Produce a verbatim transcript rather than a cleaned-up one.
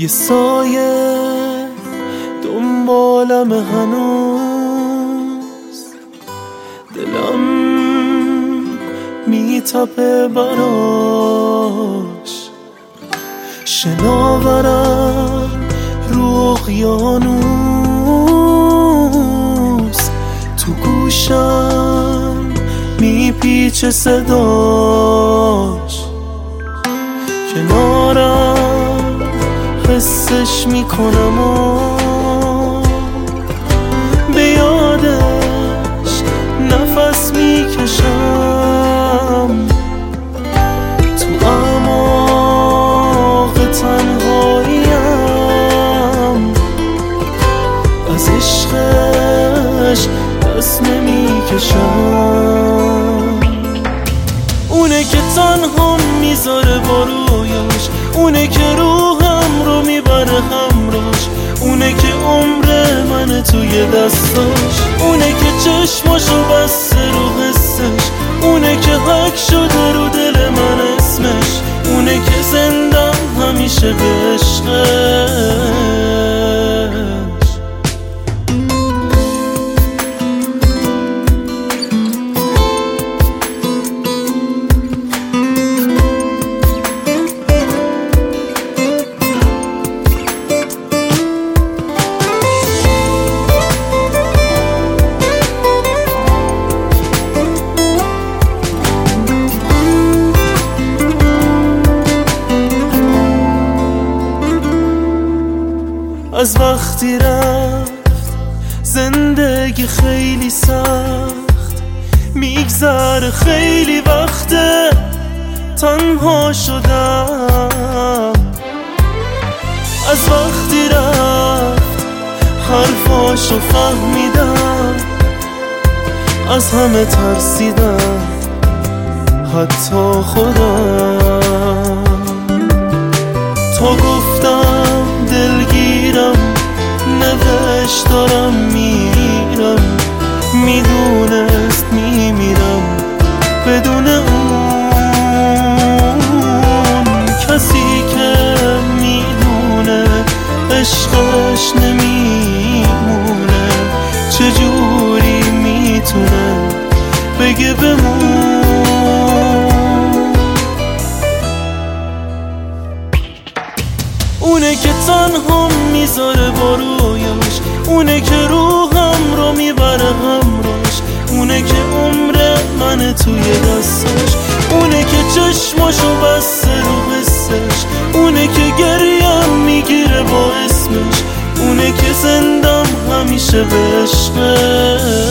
یه سایه دنبالم هنوز، دلم میتپه براش، شناورم رو اقیانوس، تو گوشم میپیچه صداش، کنارم حسش میکنم و به یادش نفس میکشم، تو اعماق تنهاییم از عشقش دست نمیکشم. اونه که تنها میذاره با رویاش، اونه که روحم رو میبره همراش، اونه که عمر من توی دستاش، اونه که چشماشو بسته رو حسش، اونه که حک شده رو دل من اسمش، اونه که زندم همیشه به عشقش. از وقتی رفت زندگی خیلی سخت میگذره، خیلی وقته تنها شدم. از وقتی رفت حرفاشو فهمیدم، از همه ترسیدم حتی خودم، تا گفتم دلگیرم نوشت دارم میرم، میدونست میمیرم بدون اون کسی که میدونه عشقش نمیمونه، چجوری میتونه بگه بمون. اونه که تنها میذاره با رویاش، اونه که روحم رو میبره همراش، اونه که عمر من توی دستاش، اونه که چشماشو بسته رو حسش، اونه که گریم میگیره با اسمش، اونه که زندم همیشه به عشقش.